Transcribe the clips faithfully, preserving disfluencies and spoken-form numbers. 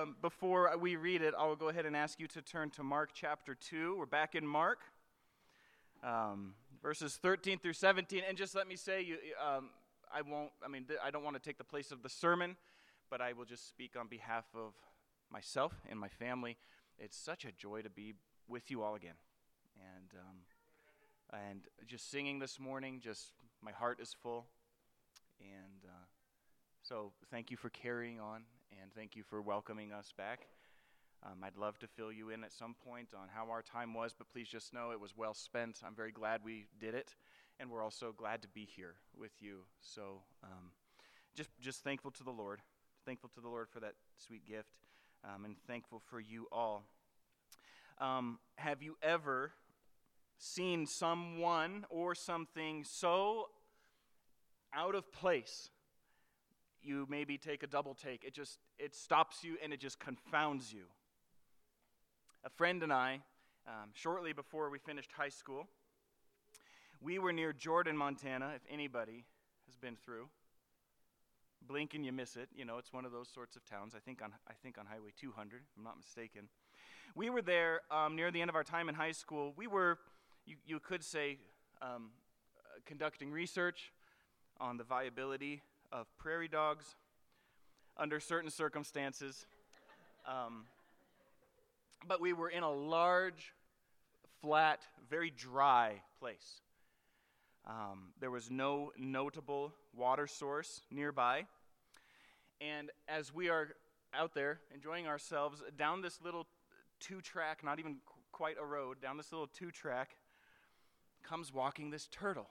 um, before we read it, I'll go ahead and ask you to turn to Mark chapter two. We're back in Mark, um, verses thirteen through seventeen. And just let me say, you, um, I won't, I mean, th- I don't want to take the place of the sermon, but I will just speak on behalf of myself and my family. It's such a joy to be with you all again. And, um, and just singing this morning, just my heart is full. And uh, so thank you for carrying on, and thank you for welcoming us back. Um, I'd love to fill you in at some point on how our time was, but please just know it was well spent. I'm very glad we did it, and we're also glad to be here with you. So um, just just thankful to the Lord, thankful to the Lord for that sweet gift, um, and thankful for you all. Um, have you ever seen someone or something so out of place, you maybe take a double take. It just, it stops you and it just confounds you. A friend and I, um, shortly before we finished high school, we were near Jordan, Montana, if anybody has been through. Blink and you miss it. You know, it's one of those sorts of towns. I think on I think on Highway two hundred, if I'm not mistaken. We were there um, near the end of our time in high school. We were, you, you could say, um, uh, conducting research on the viability of prairie dogs under certain circumstances. Um, but we were in a large, flat, very dry place. Um, there was no notable water source nearby. And as we are out there enjoying ourselves, down this little two-track, not even qu- quite a road, down this little two-track comes walking this turtle.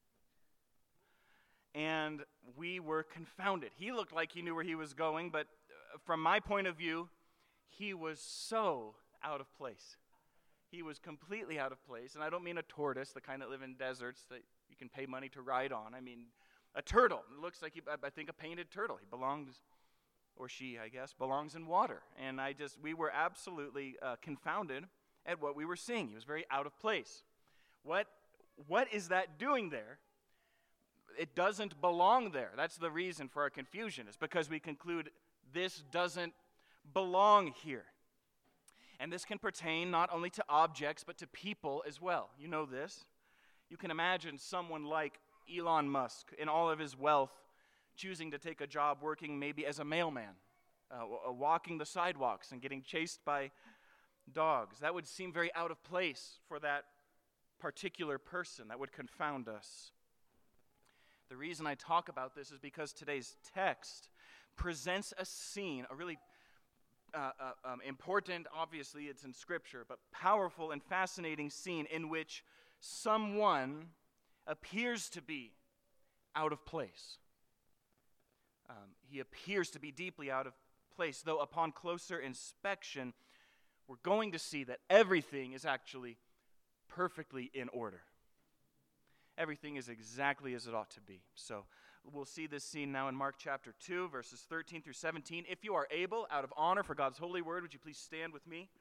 And we were confounded. He looked like he knew where he was going, but uh, from my point of view, he was so out of place. He was completely out of place, and I don't mean a tortoise, the kind that live in deserts that you can pay money to ride on. I mean a turtle. It looks like, he, I think, a painted turtle. He belongs, or she, I guess, belongs in water. And I just, we were absolutely uh, confounded at what we were seeing. He was very out of place. What, what is that doing there? It doesn't belong there. That's the reason for our confusion, is because we conclude this doesn't belong here. And this can pertain not only to objects, but to people as well. You know this. You can imagine someone like Elon Musk, in all of his wealth, choosing to take a job working maybe as a mailman, uh, walking the sidewalks and getting chased by dogs. That would seem very out of place for that particular person. That would confound us. The reason I talk about this is because today's text presents a scene, a really uh, uh, um, important, obviously it's in Scripture, but powerful and fascinating scene in which someone appears to be out of place. Um, he appears to be deeply out of place, though upon closer inspection, we're going to see that everything is actually perfectly in order. Everything is exactly as it ought to be. So we'll see this scene now in Mark chapter two, verses thirteen through seventeen. If you are able, out of honor for God's holy word, would you please stand with me?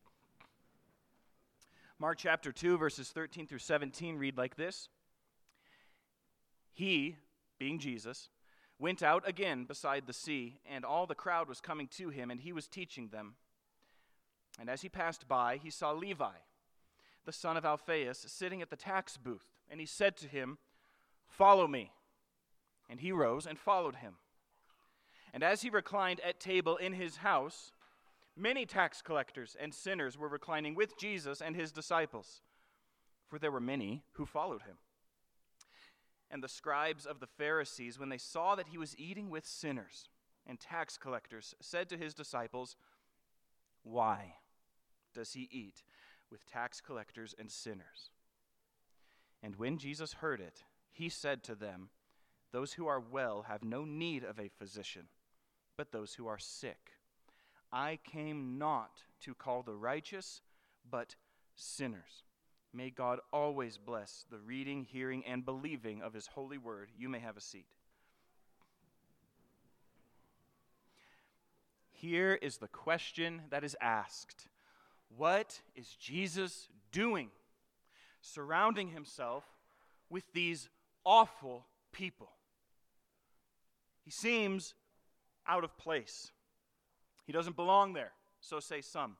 Mark chapter two, verses thirteen through seventeen read like this. He, being Jesus, went out again beside the sea, and all the crowd was coming to him, and he was teaching them. And as he passed by, he saw Levi, the son of Alphaeus, sitting at the tax booth. And he said to him, "Follow me." And he rose and followed him. And as he reclined at table in his house, many tax collectors and sinners were reclining with Jesus and his disciples, for there were many who followed him. And the scribes of the Pharisees, when they saw that he was eating with sinners and tax collectors, said to his disciples, "Why does he eat with tax collectors and sinners?" And when Jesus heard it, he said to them, "Those who are well have no need of a physician, but those who are sick. I came not to call the righteous, but sinners." May God always bless the reading, hearing, and believing of his holy word. You may have a seat. Here is the question that is asked. What is Jesus doing, surrounding himself with these awful people? He seems out of place. He doesn't belong there, so say some.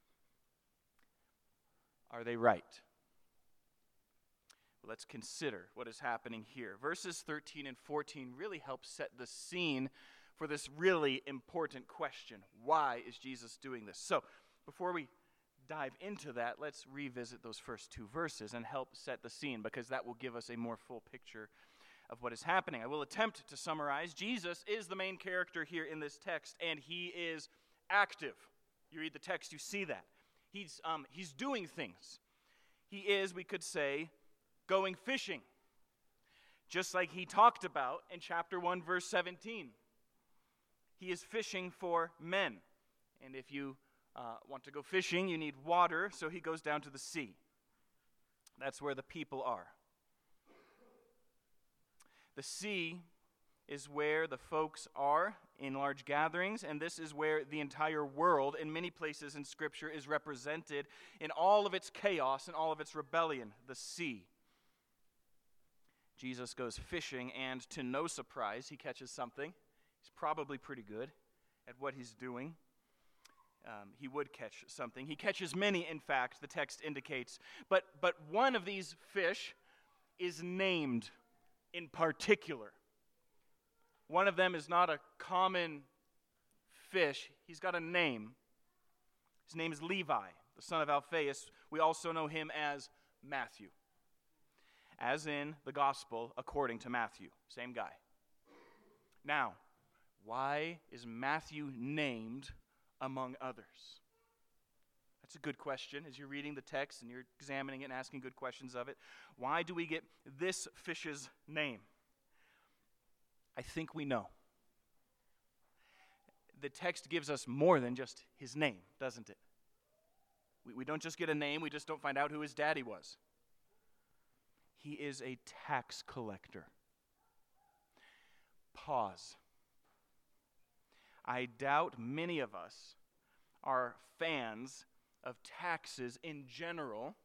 Are they right? Well, let's consider what is happening here. Verses thirteen and fourteen really help set the scene for this really important question. Why is Jesus doing this? So, before we dive into that, let's revisit those first two verses and help set the scene, because that will give us a more full picture of what is happening. I will attempt to summarize. Jesus is the main character here in this text, and he is active. You read the text, you see that. He's, um, he's doing things. He is, we could say, going fishing, just like he talked about in chapter one, verse seventeen. He is fishing for men. And if you uh, want to go fishing, you need water, so he goes down to the sea. That's where the people are. The sea is where the folks are in large gatherings, and this is where the entire world, in many places in Scripture, is represented in all of its chaos and all of its rebellion, the sea. Jesus goes fishing, and to no surprise, he catches something. He's probably pretty good at what he's doing. Um, he would catch something. He catches many, in fact, the text indicates. But, but one of these fish is named in particular. One of them is not a common fish. He's got a name. His name is Levi, the son of Alphaeus. We also know him as Matthew, as in the gospel according to Matthew. Same guy. Now, why is Matthew named among others? That's a good question as you're reading the text and you're examining it and asking good questions of it. Why do we get this fish's name? I think we know. The text gives us more than just his name, doesn't it? We, we don't just get a name, we just don't find out who his daddy was. He is a tax collector. Pause. I doubt many of us are fans of taxes in general,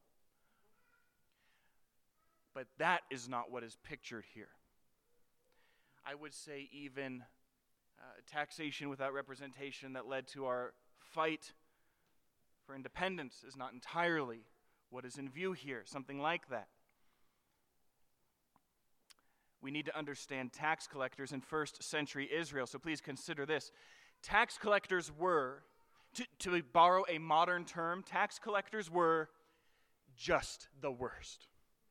but that is not what is pictured here. I would say even uh, taxation without representation that led to our fight for independence is not entirely what is in view here, something like that. We need to understand tax collectors in first century Israel, so please consider this. Tax collectors were, to, to borrow a modern term, tax collectors were just the worst.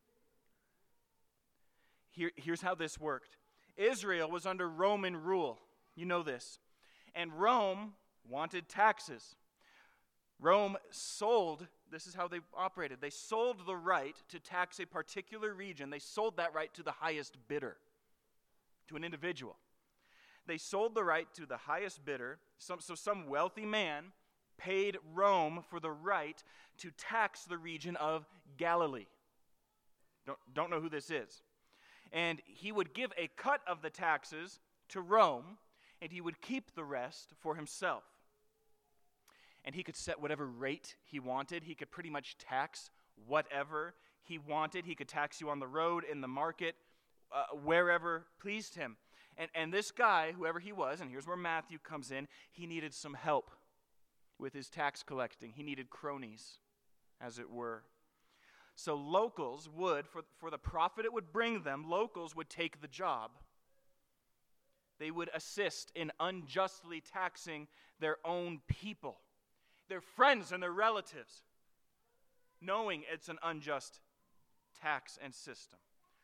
Here, here's how this worked. Israel was under Roman rule. You know this. And Rome wanted taxes. Rome sold, this is how they operated, they sold the right to tax a particular region. They sold that right to the highest bidder, to an individual. They sold the right to the highest bidder, some, so some wealthy man paid Rome for the right to tax the region of Galilee. Don't, don't know who this is. And he would give a cut of the taxes to Rome, and he would keep the rest for himself. And he could set whatever rate he wanted. He could pretty much tax whatever he wanted. He could tax you on the road, in the market, uh, wherever pleased him. And, and this guy, whoever he was, and here's where Matthew comes in, he needed some help with his tax collecting. He needed cronies, as it were. So locals would, for, for the profit it would bring them, locals would take the job. They would assist in unjustly taxing their own people, their friends and their relatives, knowing it's an unjust tax and system.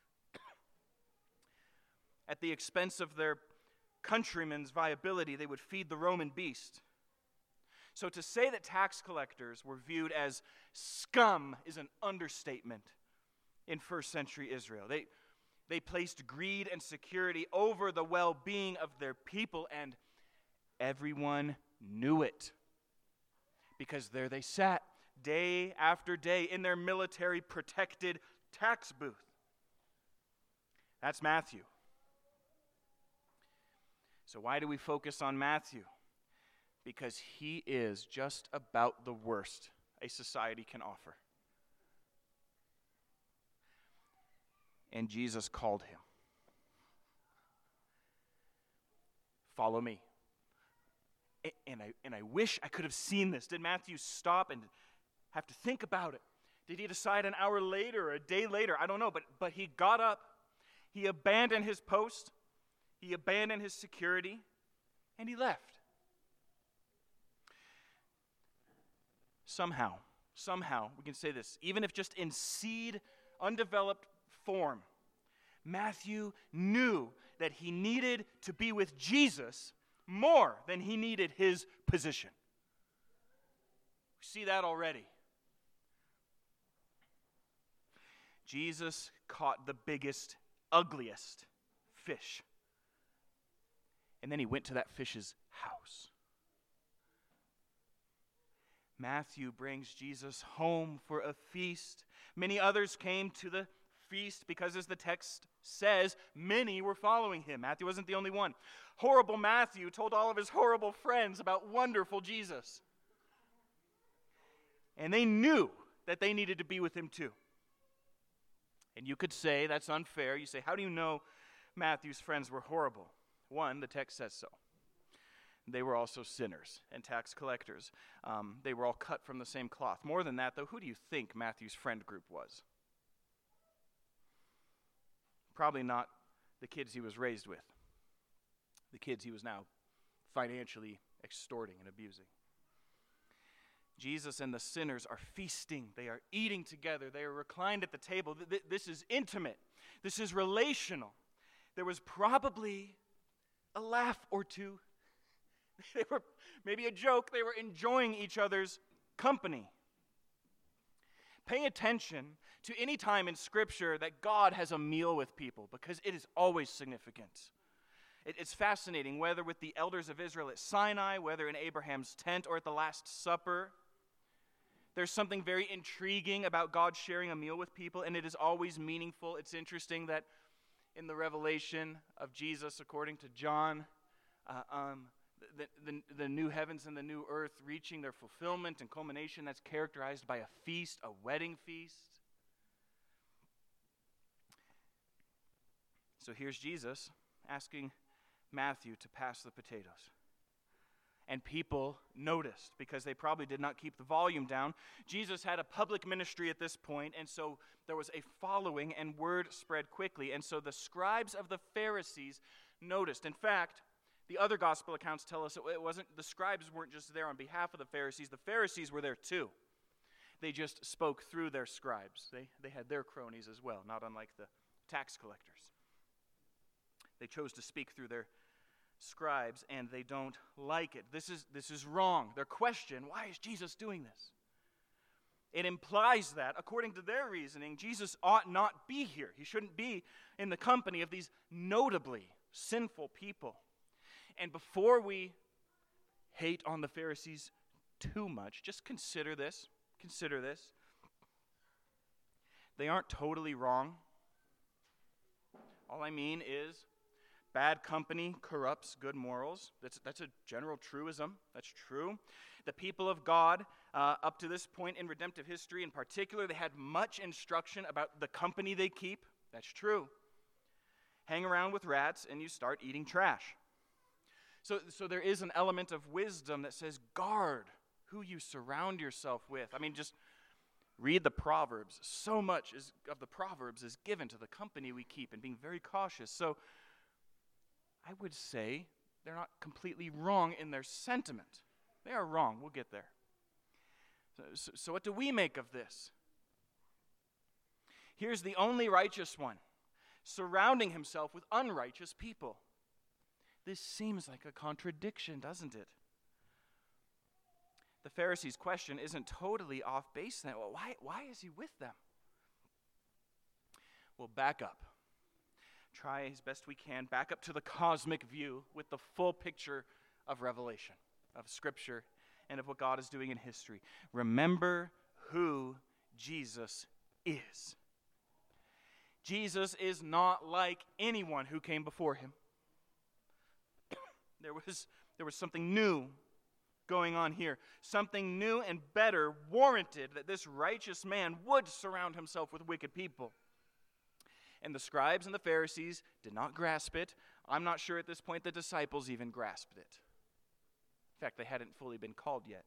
At the expense of their countrymen's viability, they would feed the Roman beast. So to say that tax collectors were viewed as scum is an understatement in first century Israel. They, they placed greed and security over the well-being of their people, and everyone knew it. Because there they sat, day after day, in their military-protected tax booth. That's Matthew. So why do we focus on Matthew? Because he is just about the worst a society can offer. And Jesus called him. Follow me. and I, and I wish I could have seen this. Did Matthew stop and have to think about it? Did he decide an hour later or a day later? I don't know, but, but he got up, he abandoned his post, he abandoned his security, and he left. Somehow, somehow, we can say this, even if just in seed, undeveloped form, Matthew knew that he needed to be with Jesus more than he needed his position. We see that already. Jesus caught the biggest, ugliest fish. And then he went to that fish's house. Matthew brings Jesus home for a feast. Many others came to the feast because, as the text says, many were following him. Matthew wasn't the only one. Horrible Matthew told all of his horrible friends about wonderful Jesus. And they knew that they needed to be with him too. And you could say that's unfair. You say, how do you know Matthew's friends were horrible? One, the text says so. They were also sinners and tax collectors. Um, they were all cut from the same cloth. More than that, though, who do you think Matthew's friend group was? Probably not the kids he was raised with. The kids he was now financially extorting and abusing. Jesus and the sinners are feasting. They are eating together. They are reclined at the table. Th- th- this is intimate. This is relational. There was probably a laugh or two. They were maybe a joke. They were enjoying each other's company. Pay attention to any time in Scripture that God has a meal with people, because it is always significant. It, it's fascinating, whether with the elders of Israel at Sinai, whether in Abraham's tent, or at the Last Supper. There's something very intriguing about God sharing a meal with people, and it is always meaningful. It's interesting that in the revelation of Jesus, according to John, uh, um, the, the, the new heavens and the new earth reaching their fulfillment and culmination, that's characterized by a feast, a wedding feast. So here's Jesus asking Matthew to pass the potatoes. And people noticed, because they probably did not keep the volume down. Jesus had a public ministry at this point, and so there was a following, and word spread quickly. And so the scribes of the Pharisees noticed. In fact, the other gospel accounts tell us it wasn't, the scribes weren't just there on behalf of the Pharisees. The Pharisees were there too. They just spoke through their scribes. They, they had their cronies as well, not unlike the tax collectors. They chose to speak through their scribes, and they don't like it. This is this is wrong. Their question, why is Jesus doing this? It implies that, according to their reasoning, Jesus ought not be here. He shouldn't be in the company of these notably sinful people. And before we hate on the Pharisees too much, just consider this. Consider this. They aren't totally wrong. All I mean is, bad company corrupts good morals. That's, that's a general truism. That's true. The people of God, uh, up to this point in redemptive history in particular, they had much instruction about the company they keep. That's true. Hang around with rats and you start eating trash. So, so there is an element of wisdom that says, guard who you surround yourself with. I mean, just read the Proverbs. So much is, of the Proverbs is given to the company we keep and being very cautious. So I would say they're not completely wrong in their sentiment. They are wrong. We'll get there. So, so, so what do we make of this? Here's the only righteous one, surrounding himself with unrighteous people. This seems like a contradiction, doesn't it? The Pharisees' question isn't totally off base then. Well, why, why is he with them? Well, back up. Try as best we can, back up to the cosmic view with the full picture of Revelation, of Scripture, and of what God is doing in history. Remember who Jesus is. Jesus is not like anyone who came before him. There was, there was something new going on here. Something new and better warranted that this righteous man would surround himself with wicked people. And the scribes and the Pharisees did not grasp it. I'm not sure at this point the disciples even grasped it. fact, they hadn't fully been called yet.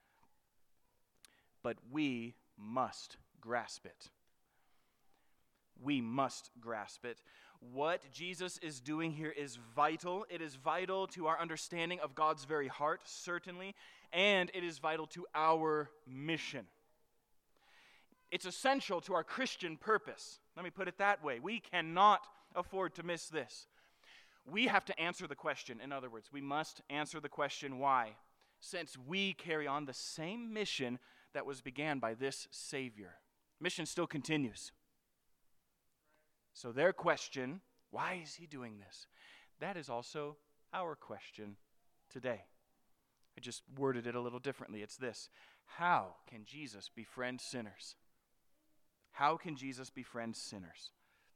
But we must grasp it. We must grasp it. What Jesus is doing here is vital. It is vital to our understanding of God's very heart, certainly, and it is vital to our mission. It's essential to our Christian purpose. Let me put it that way. We cannot afford to miss this. We have to answer the question. In other words, we must answer the question, why? Since we carry on the same mission that was began by this Savior. Mission still continues. So their question, why is he doing this? That is also our question today. I just worded it a little differently. It's this: how can Jesus befriend sinners? How can Jesus befriend sinners?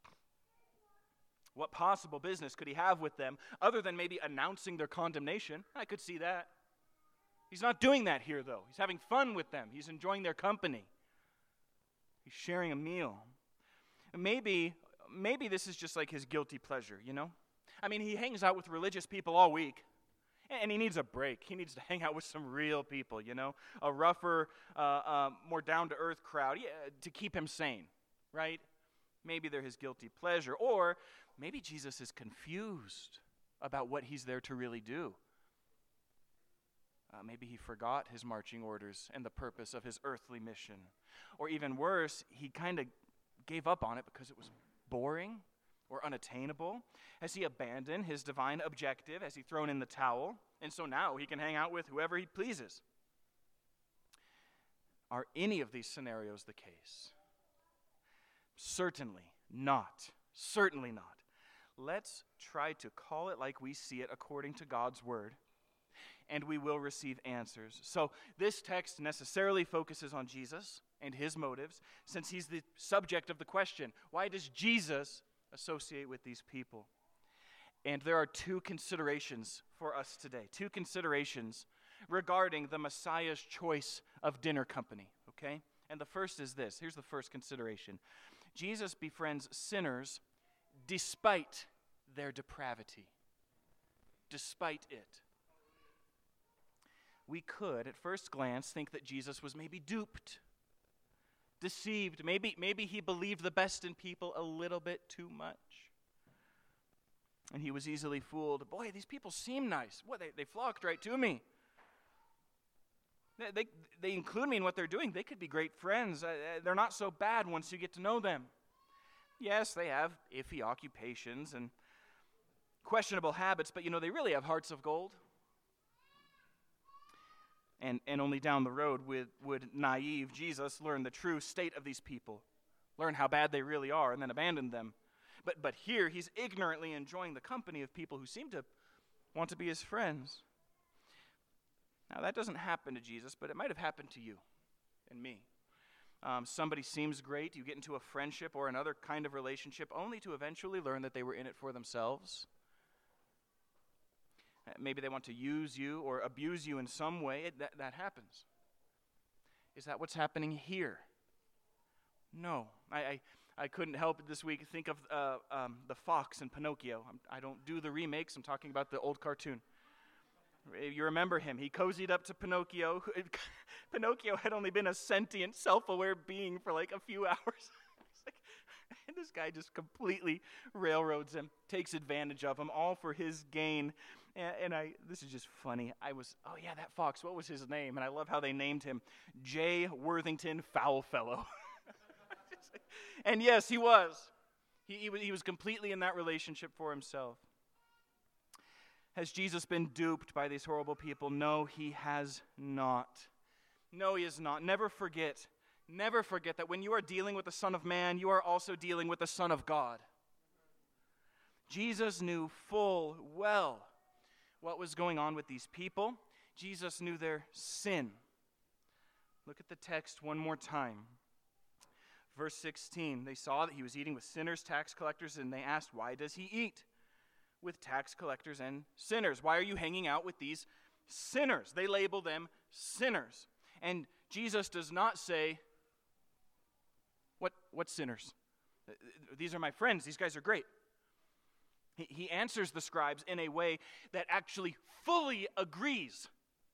What possible business could he have with them other than maybe announcing their condemnation? I could see that. He's not doing that here, though. He's having fun with them. He's enjoying their company. He's sharing a meal. Maybe, maybe this is just like his guilty pleasure, you know? I mean, he hangs out with religious people all week, and he needs a break. He needs to hang out with some real people, you know? A rougher, uh, uh, more down-to-earth crowd yeah, to keep him sane, right? Maybe they're his guilty pleasure. Or maybe Jesus is confused about what he's there to really do. Uh, maybe he forgot his marching orders and the purpose of his earthly mission. Or even worse, he kind of gave up on it because it was boring or unattainable. Has he abandoned his divine objective? Has he thrown in the towel? And so now he can hang out with whoever he pleases. Are any of these scenarios the case? Certainly not. Certainly not. Let's try to call it like we see it according to God's word, and we will receive answers. So this text necessarily focuses on Jesus and his motives, since he's the subject of the question. Why does Jesus associate with these people? And there are two considerations for us today. Two considerations regarding the Messiah's choice of dinner company, okay? And the first is this. Here's the first consideration. Jesus befriends sinners despite their depravity. Despite it. We could, at first glance, think that Jesus was maybe duped, deceived. Maybe, maybe he believed the best in people a little bit too much. And he was easily fooled. Boy, these people seem nice. What, they, they flocked right to me. They, they, they include me in what they're doing. They could be great friends. Uh, they're not so bad once you get to know them. Yes, they have iffy occupations and questionable habits, but you know, they really have hearts of gold. And, and only down the road would, would naive Jesus learn the true state of these people, learn how bad they really are, and then abandon them. But, but here, he's ignorantly enjoying the company of people who seem to want to be his friends. Now, that doesn't happen to Jesus, but it might have happened to you and me. Um, somebody seems great, you get into a friendship or another kind of relationship, only to eventually learn that they were in it for themselves. Maybe they want to use you or abuse you in some way. It, that, that happens. Is that what's happening here? No. I, I, I couldn't help this week think of uh, um, the fox in Pinocchio. I'm, I don't do the remakes. I'm talking about the old cartoon. You remember him. He cozied up to Pinocchio. Pinocchio had only been a sentient, self-aware being for like a few hours. Like, and this guy just completely railroads him, takes advantage of him, all for his gain. And, and I, this is just funny. I was, oh yeah, that fox, what was his name? And I love how they named him J. Worthington Foulfellow. And yes, he was. He, he was. He was completely in that relationship for himself. Has Jesus been duped by these horrible people? No, he has not. No, he is not. Never forget, never forget that when you are dealing with the Son of Man, you are also dealing with the Son of God. Jesus knew full well what was going on with these people. Jesus knew their sin. Look at the text one more time. Verse sixteen, they saw that he was eating with sinners, tax collectors, and they asked, why does he eat with tax collectors and sinners? Why are you hanging out with these sinners? They label them sinners. And Jesus does not say, what, what sinners? These are my friends. These guys are great. He, he answers the scribes in a way that actually fully agrees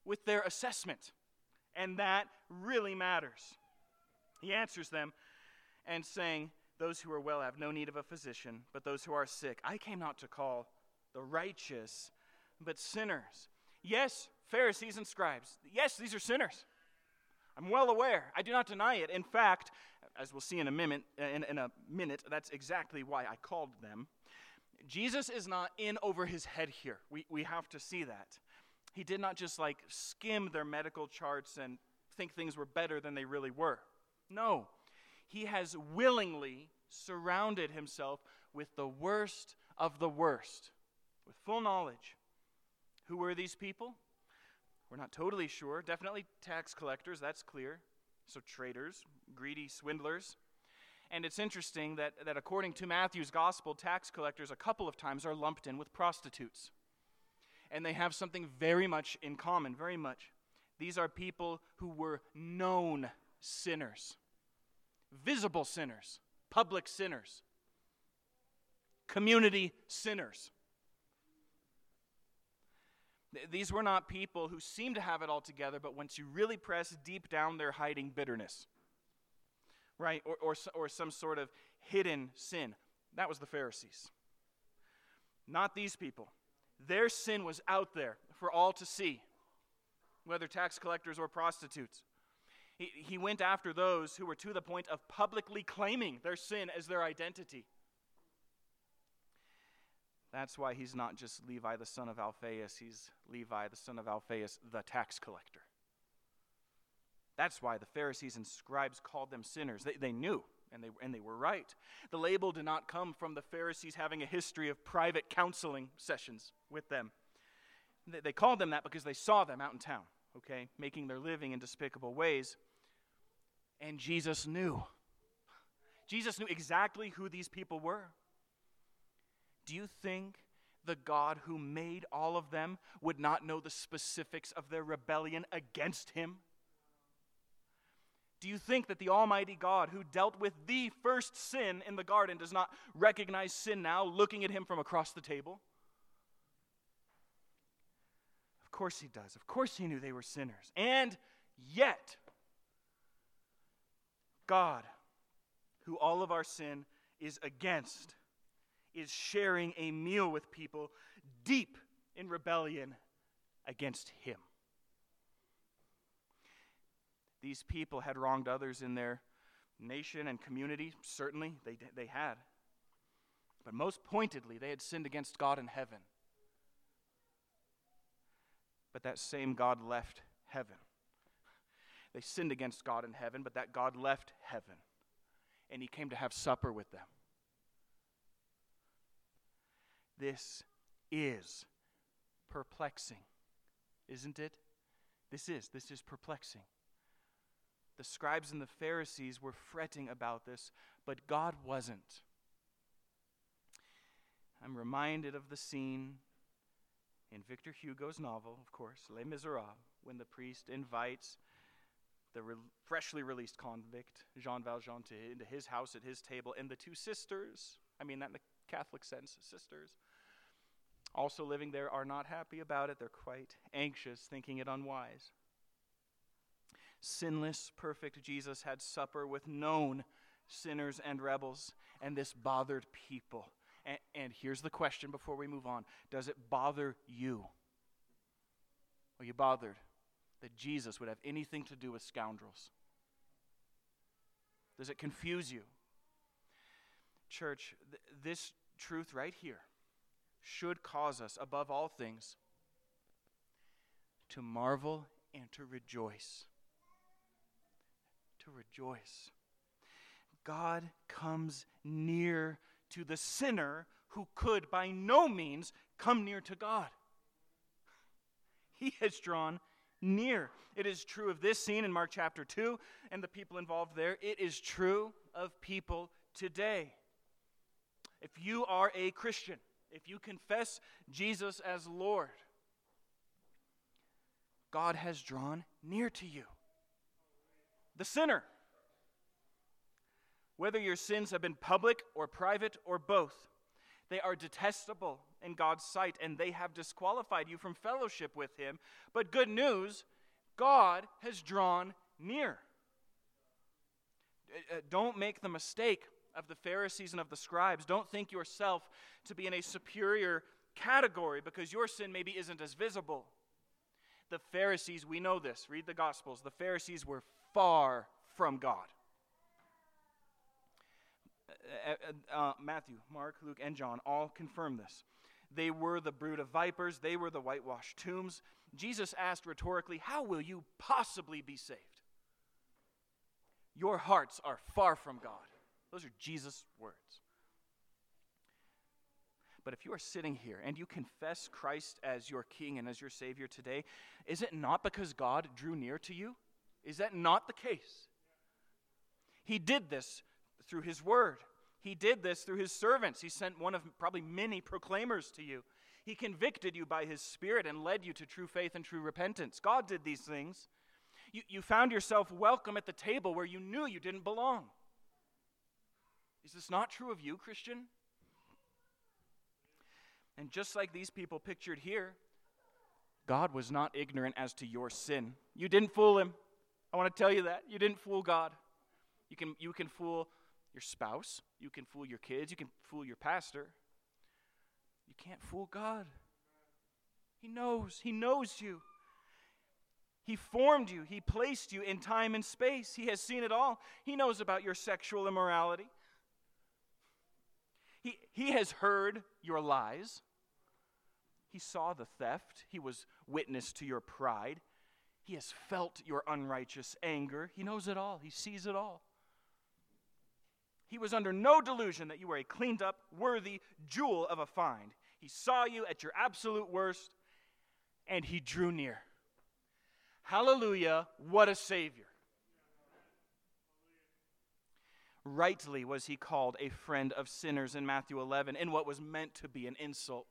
with their assessment, and that really matters. He answers them and saying, those who are well have no need of a physician, but those who are sick. I came not to call the righteous, but sinners. Yes, Pharisees and scribes. Yes, these are sinners. I'm well aware. I do not deny it. In fact, as we'll see in a minute, in, in a minute, that's exactly why I called them. Jesus is not in over his head here. We, we have to see that. He did not just like skim their medical charts and think things were better than they really were. No, he has willingly surrounded himself with the worst of the worst, with full knowledge. Who were these people? We're not totally sure. Definitely tax collectors, that's clear. So traitors, greedy swindlers. And it's interesting that, that according to Matthew's gospel, tax collectors a couple of times are lumped in with prostitutes. And they have something very much in common, very much. These are people who were known sinners, visible sinners, public sinners, community sinners. These were not people who seem to have it all together, but once you really press deep down, they're hiding bitterness, right? Or, or, or some sort of hidden sin. That was the Pharisees. Not these people. Their sin was out there for all to see, whether tax collectors or prostitutes. He, he went after those who were to the point of publicly claiming their sin as their identity. That's why he's not just Levi the son of Alphaeus, he's Levi the son of Alphaeus, the tax collector. That's why the Pharisees and scribes called them sinners. They, they knew, and they, and they were right. The label did not come from the Pharisees having a history of private counseling sessions with them. They, they called them that because they saw them out in town, okay, making their living in despicable ways. And Jesus knew. Jesus knew exactly who these people were. Do you think the God who made all of them would not know the specifics of their rebellion against him? Do you think that the Almighty God who dealt with the first sin in the garden does not recognize sin now, looking at him from across the table? Of course he does. Of course he knew they were sinners. And yet, God, who all of our sin is against, is sharing a meal with people deep in rebellion against him. These people had wronged others in their nation and community. Certainly, they, they had. But most pointedly, they had sinned against God in heaven. But that same God left heaven. They sinned against God in heaven, but that God left heaven. And he came to have supper with them. This is perplexing, isn't it? This is, this is perplexing. The scribes and the Pharisees were fretting about this, but God wasn't. I'm reminded of the scene in Victor Hugo's novel, of course, Les Miserables, when the priest invites the re- freshly released convict, Jean Valjean, to, into his house at his table, and the two sisters, I mean that in the Catholic sense, sisters, also living there, are not happy about it. They're quite anxious, thinking it unwise. Sinless, perfect Jesus had supper with known sinners and rebels, and this bothered people. And, and here's the question before we move on. Does it bother you? Are you bothered that Jesus would have anything to do with scoundrels? Does it confuse you? Church, th- this truth right here should cause us, above all things, to marvel and to rejoice. To rejoice. God comes near to the sinner who could by no means come near to God. He has drawn near. It is true of this scene in Mark chapter two and the people involved there. It is true of people today. If you are a Christian, if you confess Jesus as Lord, God has drawn near to you. The sinner. Whether your sins have been public or private or both, they are detestable in God's sight, and they have disqualified you from fellowship with him. But good news, God has drawn near. Uh, Don't make the mistake of the Pharisees and of the scribes. Don't think yourself to be in a superior category because your sin maybe isn't as visible. The Pharisees, we know this. Read the Gospels. The Pharisees were far from God. Uh, uh, Matthew, Mark, Luke, and John all confirm this. They were the brood of vipers. They were the whitewashed tombs. Jesus asked rhetorically, how will you possibly be saved? Your hearts are far from God. Those are Jesus' words. But if you are sitting here and you confess Christ as your King and as your Savior today, is it not because God drew near to you? Is that not the case? He did this through his word. He did this through his servants. He sent one of probably many proclaimers to you. He convicted you by his Spirit and led you to true faith and true repentance. God did these things. You, you found yourself welcome at the table where you knew you didn't belong. Is this not true of you, Christian? And just like these people pictured here, God was not ignorant as to your sin. You didn't fool him. I want to tell you that. You didn't fool God. You can, you can fool your spouse. You can fool your kids. You can fool your pastor. You can't fool God. He knows. He knows you. He formed you. He placed you in time and space. He has seen it all. He knows about your sexual immorality. He, he has heard your lies. He saw the theft. He was witness to your pride. He has felt your unrighteous anger. He knows it all. He sees it all. He was under no delusion that you were a cleaned up, worthy jewel of a find. He saw you at your absolute worst, and he drew near. Hallelujah, what a Savior. Rightly was he called a friend of sinners in Matthew eleven, in what was meant to be an insult.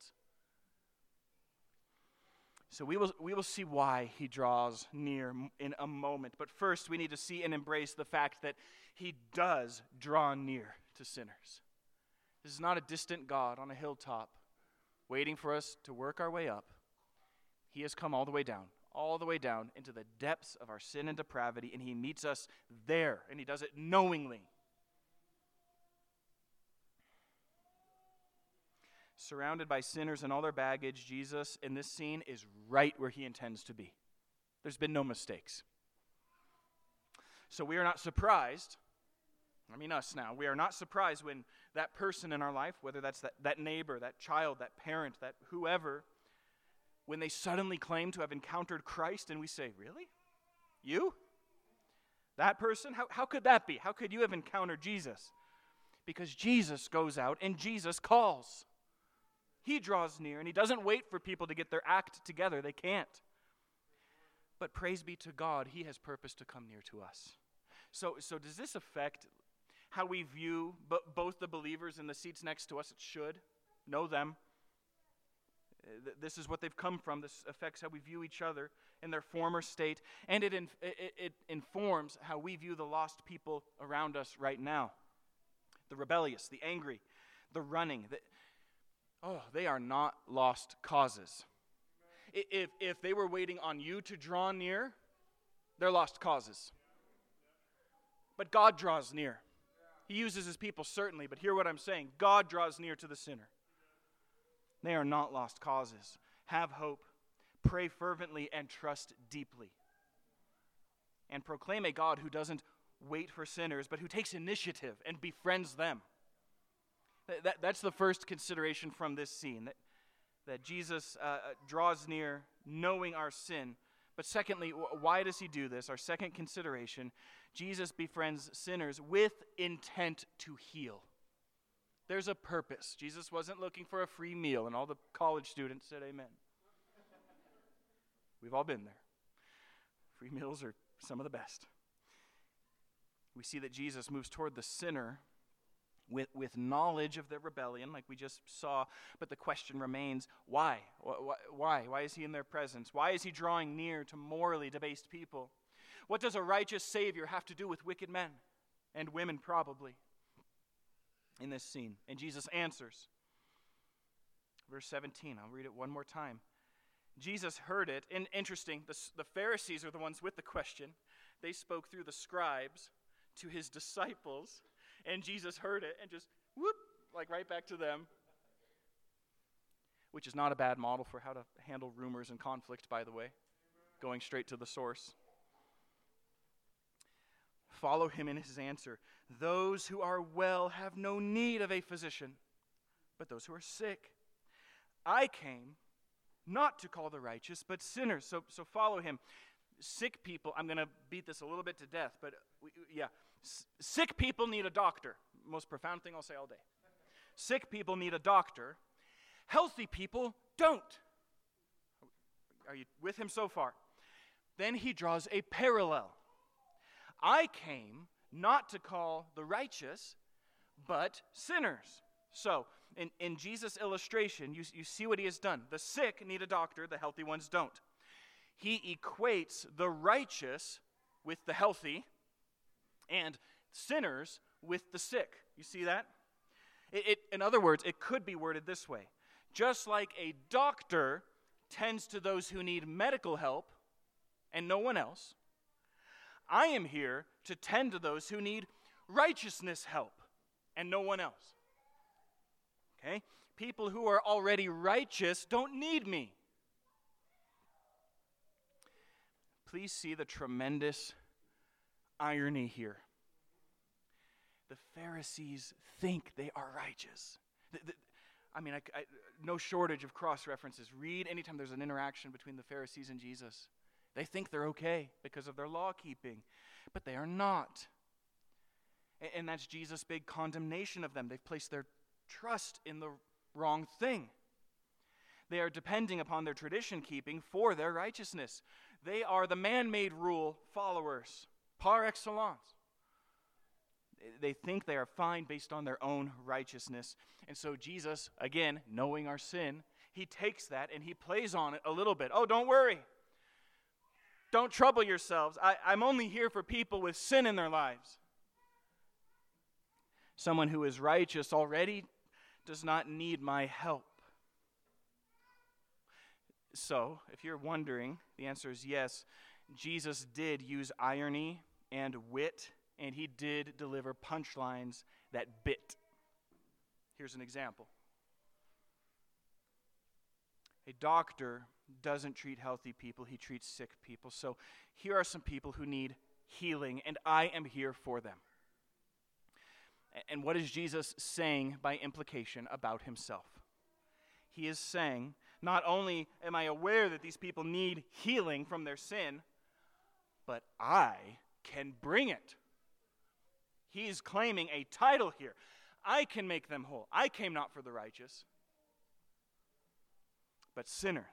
So we will, we will see why he draws near in a moment. But first, we need to see and embrace the fact that he does draw near to sinners. This is not a distant God on a hilltop waiting for us to work our way up. He has come all the way down, all the way down into the depths of our sin and depravity, and he meets us there, and he does it knowingly. Surrounded by sinners and all their baggage, Jesus in this scene is right where he intends to be. There's been no mistakes. So we are not surprised, I mean us now, we are not surprised when that person in our life, whether that's that, that neighbor, that child, that parent, that whoever, when they suddenly claim to have encountered Christ and we say, really? You? That person? How, how could that be? How could you have encountered Jesus? Because Jesus goes out and Jesus calls. He draws near, and he doesn't wait for people to get their act together. They can't. But praise be to God, he has purpose to come near to us. So, so does this affect how we view b- both the believers in the seats next to us? It should. Know them. Uh, this is what they've come from. This affects how we view each other in their former state, and it, inf- it, it informs how we view the lost people around us right now. The rebellious, the angry, the running, the Oh, they are not lost causes. If, if they were waiting on you to draw near, they're lost causes. But God draws near. He uses his people, certainly, but hear what I'm saying. God draws near to the sinner. They are not lost causes. Have hope, pray fervently, and trust deeply. And proclaim a God who doesn't wait for sinners, but who takes initiative and befriends them. That, that's the first consideration from this scene, that, that Jesus uh, draws near knowing our sin. But secondly, why does he do this? Our second consideration, Jesus befriends sinners with intent to heal. There's a purpose. Jesus wasn't looking for a free meal, and all the college students said amen. We've all been there. Free meals are some of the best. We see that Jesus moves toward the sinner With, with knowledge of their rebellion, like we just saw, but the question remains, why? Why? Why is he in their presence? Why is he drawing near to morally debased people? What does a righteous Savior have to do with wicked men and women, probably, in this scene? And Jesus answers. verse seventeen. I'll read it one more time. Jesus heard it, and interesting, the, the Pharisees are the ones with the question. They spoke through the scribes to his disciples, and Jesus heard it and just whoop, like right back to them, which is not a bad model for how to handle rumors and conflict, by the way, going straight to the source. Follow him in his answer. Those who are well have no need of a physician, but those who are sick. I came not to call the righteous, but sinners. So, so follow him. Sick people, I'm going to beat this a little bit to death, but we, yeah. S- sick people need a doctor. Most profound thing I'll say all day. Sick people need a doctor. Healthy people don't. Are you with him so far? Then he draws a parallel. I came not to call the righteous, but sinners. So, in, in Jesus' illustration, you, you see what he has done. The sick need a doctor, the healthy ones don't. He equates the righteous with the healthy and sinners with the sick. You see that? It, it, in other words, it could be worded this way. Just like a doctor tends to those who need medical help and no one else, I am here to tend to those who need righteousness help and no one else. Okay? People who are already righteous don't need me. Please see the tremendous irony here. The Pharisees think they are righteous. The, the, I mean, I, I, no shortage of cross-references. Read anytime there's an interaction between the Pharisees and Jesus. They think they're okay because of their law-keeping, but they are not. And, and that's Jesus' big condemnation of them. They've placed their trust in the wrong thing. They are depending upon their tradition-keeping for their righteousness. They are the man-made rule followers, par excellence. They think they are fine based on their own righteousness. And so Jesus, again, knowing our sin, he takes that and he plays on it a little bit. Oh, don't worry. Don't trouble yourselves. I, I'm only here for people with sin in their lives. Someone who is righteous already does not need my help. So, if you're wondering, the answer is yes. Jesus did use irony and wit, and he did deliver punchlines that bit. Here's an example. A doctor doesn't treat healthy people, he treats sick people. So here are some people who need healing, and I am here for them. And what is Jesus saying by implication about himself? He is saying, not only am I aware that these people need healing from their sin, but I can bring it. He is claiming a title here. I can make them whole. I came not for the righteous, but sinners.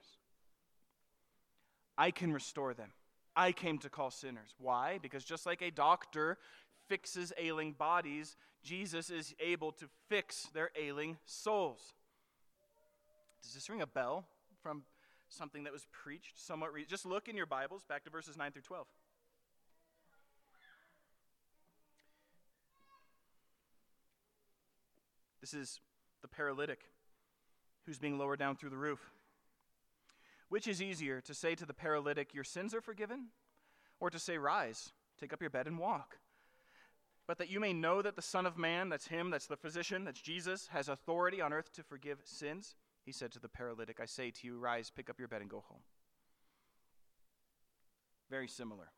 I can restore them. I came to call sinners. Why? Because just like a doctor fixes ailing bodies, Jesus is able to fix their ailing souls. Does this ring a bell from something that was preached somewhat? Re- Just look in your Bibles, back to verses nine through twelve. This is the paralytic who's being lowered down through the roof. Which is easier, to say to the paralytic, your sins are forgiven, or to say, rise, take up your bed and walk? But that you may know that the Son of Man, that's him, that's the physician, that's Jesus, has authority on earth to forgive sins, he said to the paralytic, I say to you, rise, pick up your bed and go home. Very similar.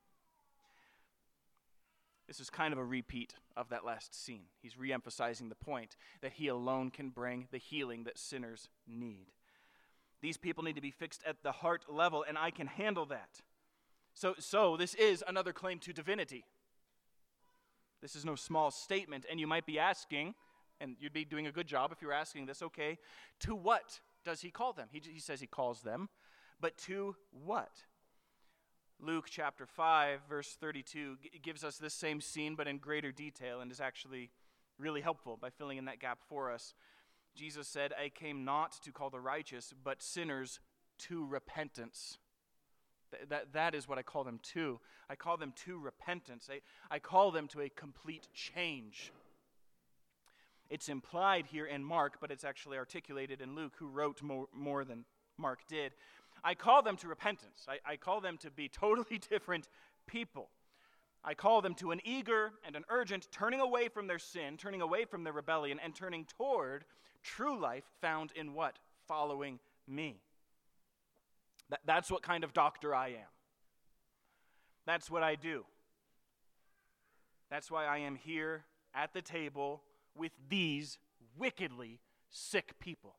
This is kind of a repeat of that last scene. He's re-emphasizing the point that he alone can bring the healing that sinners need. These people need to be fixed at the heart level, and I can handle that. So, so this is another claim to divinity. This is no small statement, and you might be asking, and you'd be doing a good job if you were asking this, okay, to what does he call them? He, he says he calls them, but to what? Luke chapter five, verse thirty-two, g- gives us this same scene, but in greater detail, and is actually really helpful by filling in that gap for us. Jesus said, I came not to call the righteous, but sinners to repentance. Th- that, that is what I call them to. I call them to repentance. I, I call them to a complete change. It's implied here in Mark, but it's actually articulated in Luke, who wrote more, more than Mark did. I call them to repentance. I, I call them to be totally different people. I call them to an eager and an urgent turning away from their sin, turning away from their rebellion, and turning toward true life found in what? Following me. That, that's what kind of doctor I am. That's what I do. That's why I am here at the table with these wickedly sick people.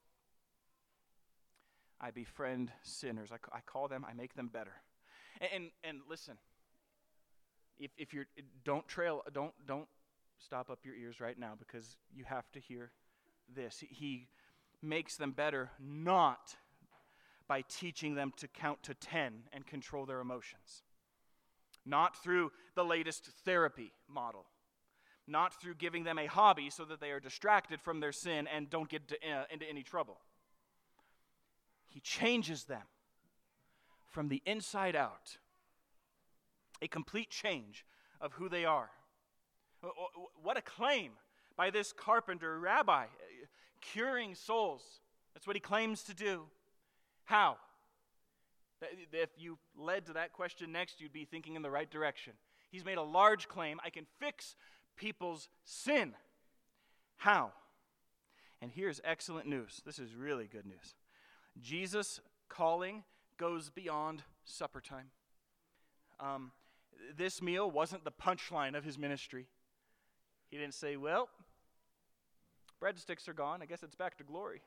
I befriend sinners. I, I call them, I make them better. And and, and listen, if if you're don't trail, don't don't stop up your ears right now, because you have to hear this. He, he makes them better not by teaching them to count to ten and control their emotions. Not through the latest therapy model. Not through giving them a hobby so that they are distracted from their sin and don't get to, uh, into any trouble. He changes them from the inside out. A complete change of who they are. What a claim by this carpenter rabbi, curing souls. That's what he claims to do. How? If you led to that question next, you'd be thinking in the right direction. He's made a large claim. I can fix people's sin. How? And here's excellent news. This is really good news. Jesus' calling goes beyond supper time. Um, this meal wasn't the punchline of his ministry. He didn't say, well, breadsticks are gone. I guess it's back to glory.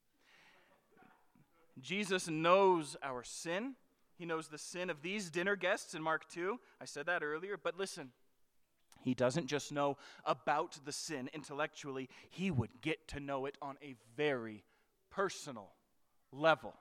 Jesus knows our sin. He knows the sin of these dinner guests in Mark two. I said that earlier, but listen. He doesn't just know about the sin intellectually. He would get to know it on a very personal level.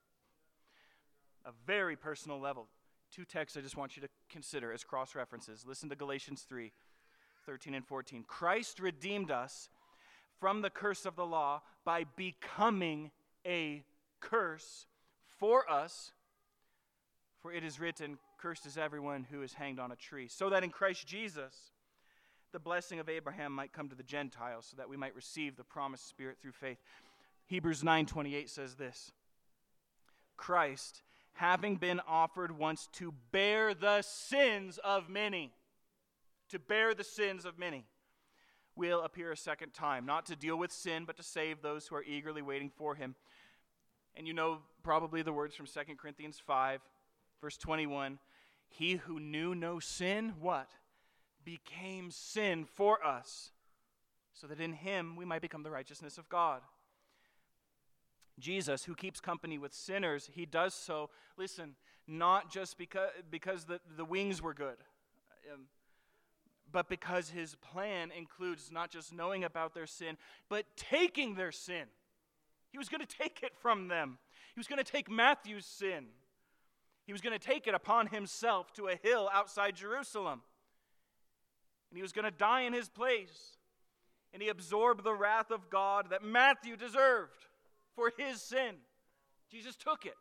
A very personal level. Two texts I just want you to consider as cross-references. Listen to Galatians three, thirteen and fourteen. Christ redeemed us from the curse of the law by becoming a curse for us. For it is written, cursed is everyone who is hanged on a tree. So that in Christ Jesus, the blessing of Abraham might come to the Gentiles, so that we might receive the promised Spirit through faith. Hebrews nine twenty-eight says this. Christ, having been offered once to bear the sins of many, to bear the sins of many, will appear a second time, not to deal with sin, but to save those who are eagerly waiting for him. And you know probably the words from Second Corinthians five, verse twenty-one. He who knew no sin, what? Became sin for us, so that in him we might become the righteousness of God. Jesus, who keeps company with sinners, he does so, listen, not just because, because the, the wings were good, um, but because his plan includes not just knowing about their sin, but taking their sin. He was going to take it from them. He was going to take Matthew's sin. He was going to take it upon himself to a hill outside Jerusalem. And he was going to die in his place. And he absorbed the wrath of God that Matthew deserved for his sin. Jesus took it.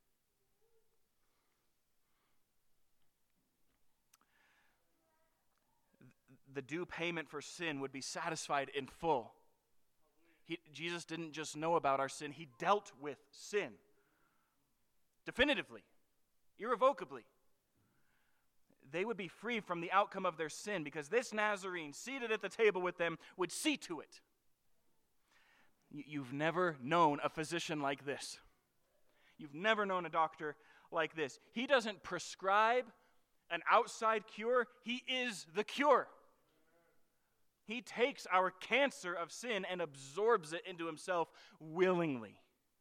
The due payment for sin would be satisfied in full. He, Jesus didn't just know about our sin, he dealt with sin. Definitively, irrevocably. They would be free from the outcome of their sin because this Nazarene, seated at the table with them, would see to it. You've never known a physician like this. You've never known a doctor like this. He doesn't prescribe an outside cure. He is the cure. He takes our cancer of sin and absorbs it into himself willingly.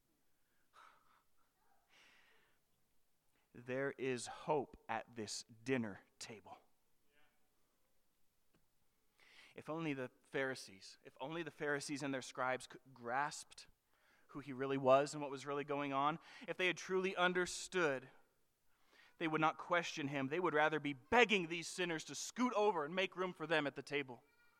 There is hope at this dinner table. If only the Pharisees, if only the Pharisees and their scribes could grasped who he really was and what was really going on, if they had truly understood, they would not question him. They would rather be begging these sinners to scoot over and make room for them at the table.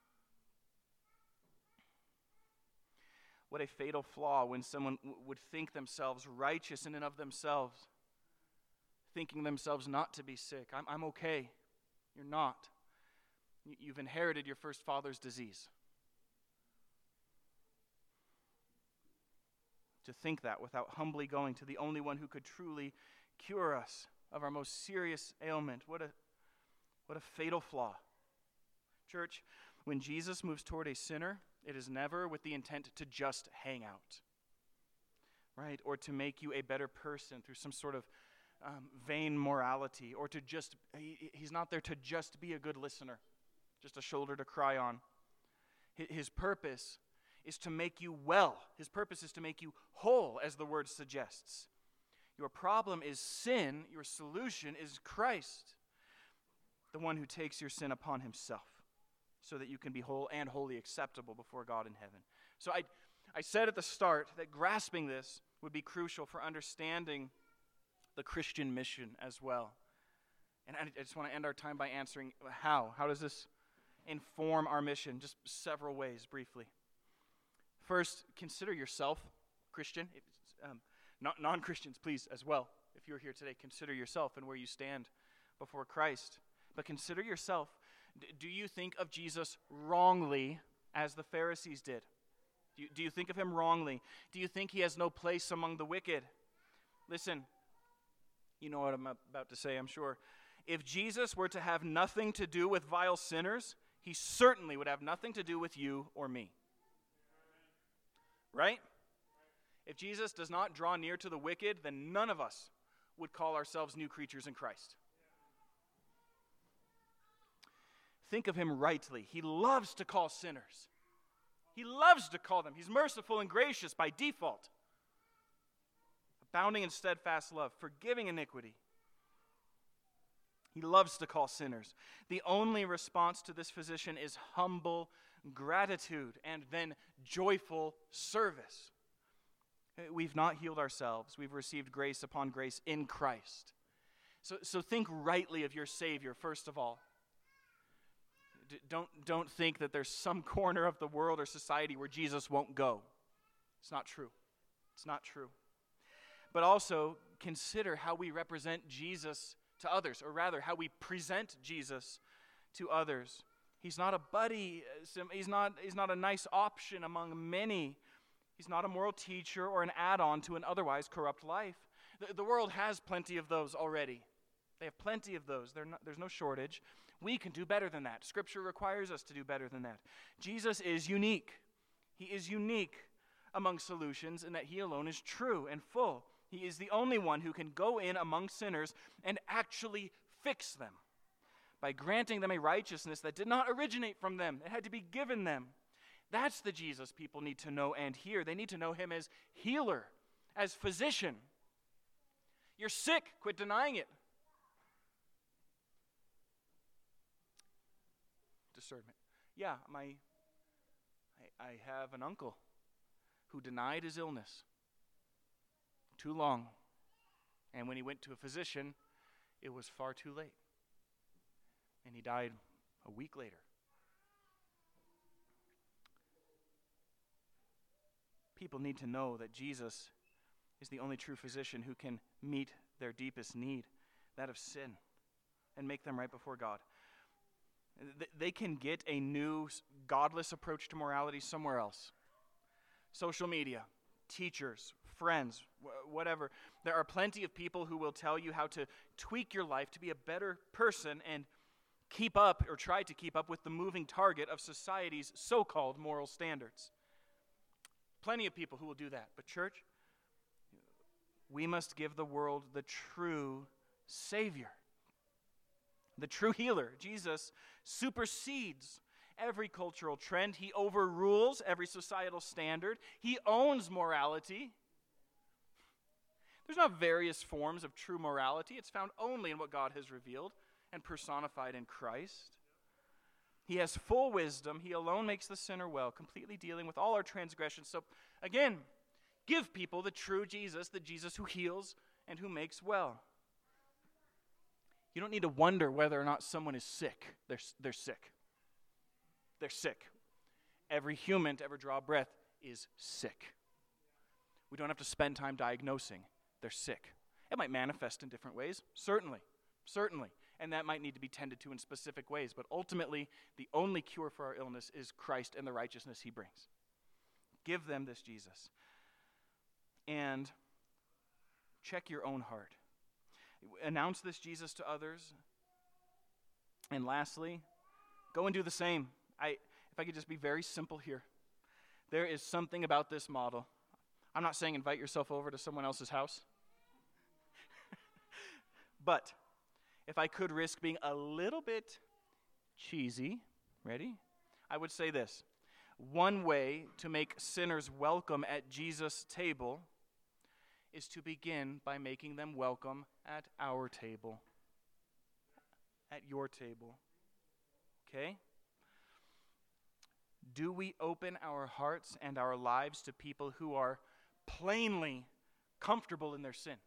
What a fatal flaw when someone w- would think themselves righteous in and of themselves, thinking themselves not to be sick. I'm, I'm okay. You're not. You've inherited your first father's disease. to think that without humbly going to the only one who could truly cure us of our most serious ailment. What a, what a fatal flaw. Church, when Jesus moves toward a sinner, it is never with the intent to just hang out, right? Or to make you a better person through some sort of um, vain morality, or to just, he, he's not there to just be a good listener, just a shoulder to cry on. His, his purpose is to make you well. His purpose is to make you whole, as the word suggests. Your problem is sin. Your solution is Christ, the one who takes your sin upon himself, so that you can be whole and wholly acceptable before God in heaven. So I, I said at the start that grasping this would be crucial for understanding the Christian mission as well. And I, I just want to end our time by answering how. How does this inform our mission? Just several ways, briefly. First, consider yourself, Christian. Um, not non-Christians, please, as well. If you're here today, consider yourself and where you stand before Christ. But consider yourself. D- do you think of Jesus wrongly as the Pharisees did? Do you, do you think of him wrongly? Do you think he has no place among the wicked? Listen, you know what I'm about to say, I'm sure. If Jesus were to have nothing to do with vile sinners, he certainly would have nothing to do with you or me. Right? If Jesus does not draw near to the wicked, then none of us would call ourselves new creatures in Christ. Think of him rightly. He loves to call sinners. He loves to call them. He's merciful and gracious by default, abounding in steadfast love, forgiving iniquity. He loves to call sinners. The only response to this physician is humble gratitude and then joyful service. We've not healed ourselves. We've received grace upon grace in Christ. So, so think rightly of your Savior, first of all. D- don't, don't think that there's some corner of the world or society where Jesus won't go. It's not true. It's not true. But also consider how we represent Jesus to others, or rather, how we present Jesus to others. He's not a buddy. He's not, he's not a nice option among many. He's not a moral teacher or an add-on to an otherwise corrupt life. The, the world has plenty of those already. They have plenty of those. Not, there's no shortage. We can do better than that. Scripture requires us to do better than that. Jesus is unique. He is unique among solutions in that he alone is true and full. He is the only one who can go in among sinners and actually fix them by granting them a righteousness that did not originate from them. It had to be given them. That's the Jesus people need to know and hear. They need to know him as healer, as physician. You're sick. Quit denying it. Discernment. Yeah, my, I, I have an uncle who denied his illness too long. And when he went to a physician, it was far too late. And he died a week later. People need to know that Jesus is the only true physician who can meet their deepest need, that of sin, and make them right before God. They can get a new godless approach to morality somewhere else. Social media, teachers, friends, whatever. There are plenty of people who will tell you how to tweak your life to be a better person and keep up or try to keep up with the moving target of society's so-called moral standards. Plenty of people who will do that. But church, we must give the world the true Savior, the true healer. Jesus supersedes every cultural trend. He overrules every societal standard. He owns morality. There's not various forms of true morality. It's found only in what God has revealed and personified in Christ. He has full wisdom. He alone makes the sinner well, completely dealing with all our transgressions. So, again, give people the true Jesus, the Jesus who heals and who makes well. You don't need to wonder whether or not someone is sick. They're, they're sick. They're sick. Every human to ever draw breath is sick. We don't have to spend time diagnosing. They're sick. It might manifest in different ways, certainly, certainly. And that might need to be tended to in specific ways. But ultimately, the only cure for our illness is Christ and the righteousness he brings. Give them this Jesus. and check your own heart. Announce this Jesus to others. And lastly, go and do the same. I, if I could just be very simple here. There is something about this model. I'm not saying invite yourself over to someone else's house. But if I could risk being a little bit cheesy, ready? I would say this. One way to make sinners welcome at Jesus' table is to begin by making them welcome at our table. At your table. Okay? Do we open our hearts and our lives to people who are plainly comfortable in their sin?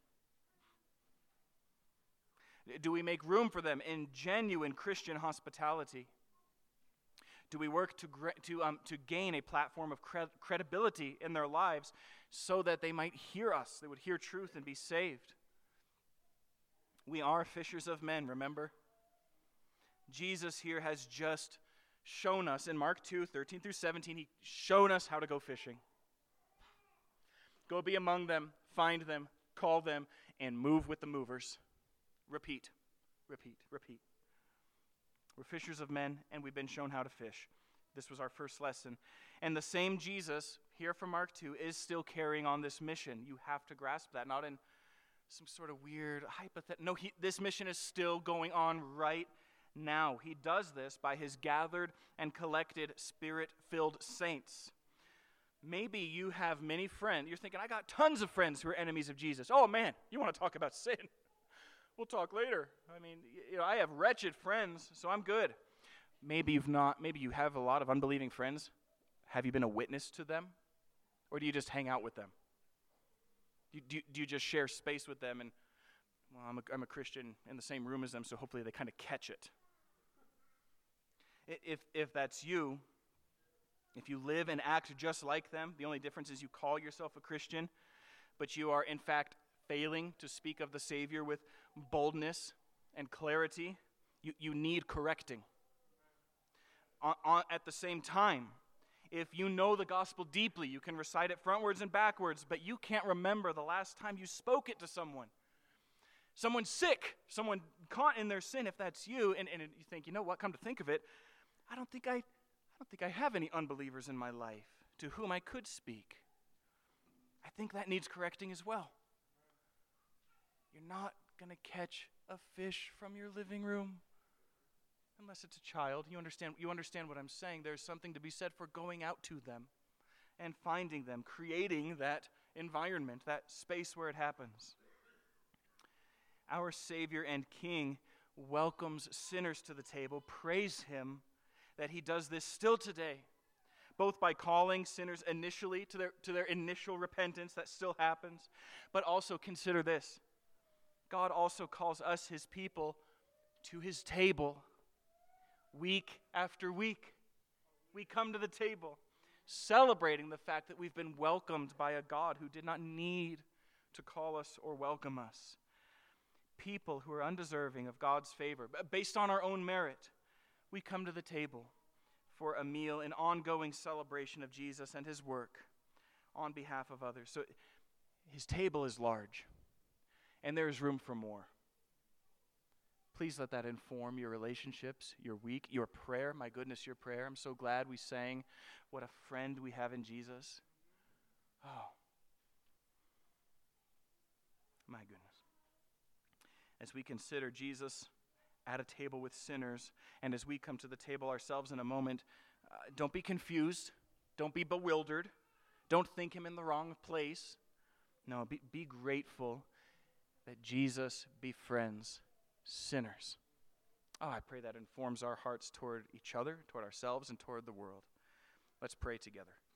Do we make room for them in genuine Christian hospitality? Do we work to to um, to gain a platform of cred- credibility in their lives so that they might hear us, they would hear truth and be saved? We are fishers of men, remember? Jesus here has just shown us, in Mark two, thirteen through seventeen, he shown us how to go fishing. Go be among them, find them, call them, and move with the movers. Repeat, repeat, repeat. We're fishers of men, and we've been shown how to fish. This was our first lesson. And the same Jesus, here from Mark two, is still carrying on this mission. You have to grasp that, not in some sort of weird hypothetical. No, he, this mission is still going on right now. He does this by his gathered and collected Spirit-filled saints. Maybe you have many friends. You're thinking, I got tons of friends who are enemies of Jesus. Oh man, you want to talk about sin? We'll talk later. I mean, you know, I have wretched friends, so I'm good. Maybe you've not, maybe you have a lot of unbelieving friends. Have you been a witness to them? Or do you just hang out with them? Do, do, do you just share space with them and, well, I'm a, I'm a Christian in the same room as them, so hopefully they kind of catch it. If, if that's you, if you live and act just like them, the only difference is you call yourself a Christian, but you are in fact failing to speak of the Savior with boldness and clarity, you, you need correcting. On, on, at the same time, if you know the gospel deeply, you can recite it frontwards and backwards, but you can't remember the last time you spoke it to someone. Someone sick, someone caught in their sin, if that's you, and, and you think, you know what, come to think of it, I don't think I, I don't think I have any unbelievers in my life to whom I could speak. I think that needs correcting as well. You're not going to catch a fish from your living room unless it's a child. You understand, you understand what I'm saying. There's something to be said for going out to them and finding them, creating that environment, that space where it happens. Our Savior and King welcomes sinners to the table. Praise him that he does this still today, both by calling sinners initially to their, to their initial repentance, that still happens, but also consider this. God also calls us, his people, to his table week after week. We come to the table celebrating the fact that we've been welcomed by a God who did not need to call us or welcome us. People who are undeserving of God's favor, based on our own merit, we come to the table for a meal, an ongoing celebration of Jesus and his work on behalf of others. So his table is large. And there is room for more. Please let that inform your relationships, your week, your prayer. My goodness, your prayer. I'm so glad we sang what a friend we have in Jesus. Oh, my goodness. As we consider Jesus at a table with sinners, and as we come to the table ourselves in a moment, uh, don't be confused. Don't be bewildered. Don't think him in the wrong place. No, be, be grateful that Jesus befriends sinners. Oh, I pray that informs our hearts toward each other, toward ourselves, and toward the world. Let's pray together.